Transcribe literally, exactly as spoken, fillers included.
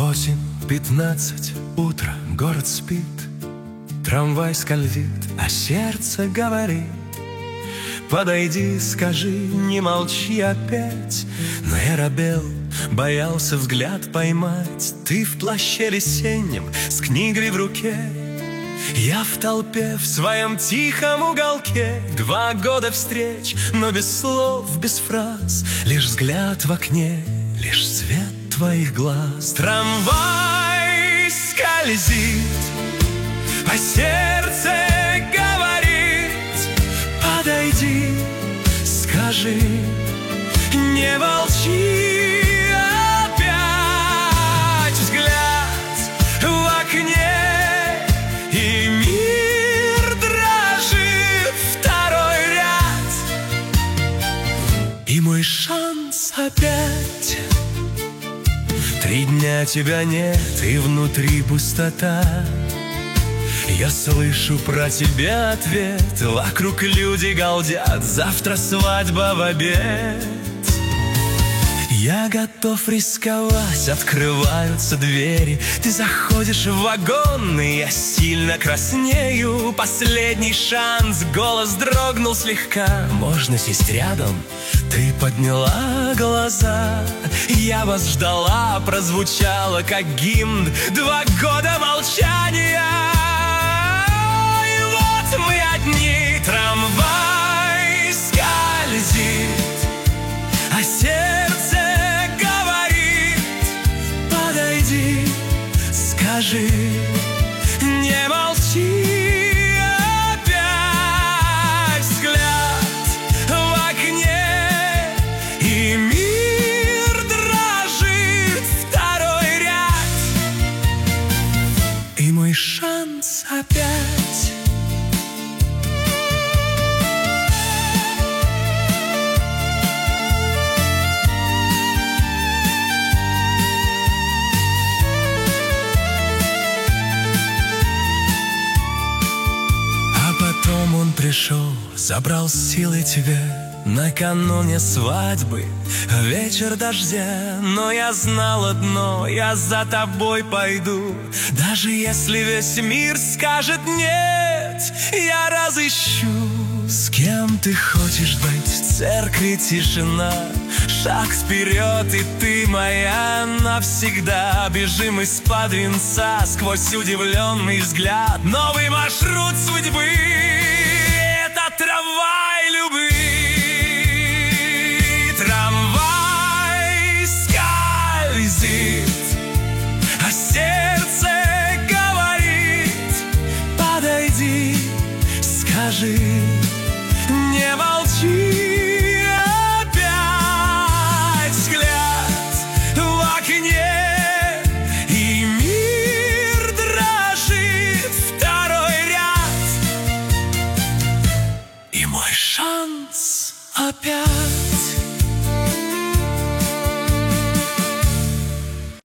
Восемь пятнадцать, утро, город спит, трамвай скользит, а сердце говорит: подойди, скажи, не молчи опять. Но я робел, боялся взгляд поймать. Ты в плаще весеннем, с книгой в руке, я в толпе, в своем тихом уголке. Два года встреч, но без слов, без фраз, лишь взгляд в окне, лишь свет твоих глаз. Трамвай скользит, а сердце говорит: подойди, скажи, не молчи опять. Взгляд в окне, и мир дрожит. Второй ряд, и мой шанс опять. Три дня тебя нет, и внутри пустота. Я слышу про тебя ответ. Вокруг люди галдят: завтра свадьба в обед. Я готов рисковать, открываются двери. Ты заходишь в вагон, и я сильно краснею. Последний шанс, голос дрогнул слегка. Можно сесть рядом? Ты подняла глаза. Я вас ждала, прозвучало как гимн. Два года молчания, и вот мы одни. Трамвай скользит, а сердце говорит: подойди, скажи, не молчи опять. Взгляд в окне, и мир дрожит. Второй ряд, и мой шанс опять. Он пришел, забрал силы тебе накануне свадьбы, вечер дождя. Но я знал одно: я за тобой пойду. Даже если весь мир скажет нет, я разыщу. С кем ты хочешь быть? В церкви тишина, шаг вперед, и ты моя навсегда. Бежим из-под венца сквозь удивленный взгляд. Новый маршрут судьбы — это трамвай любви. Трамвай скользит, а сердце говорит: подойди, скажи, не молчи.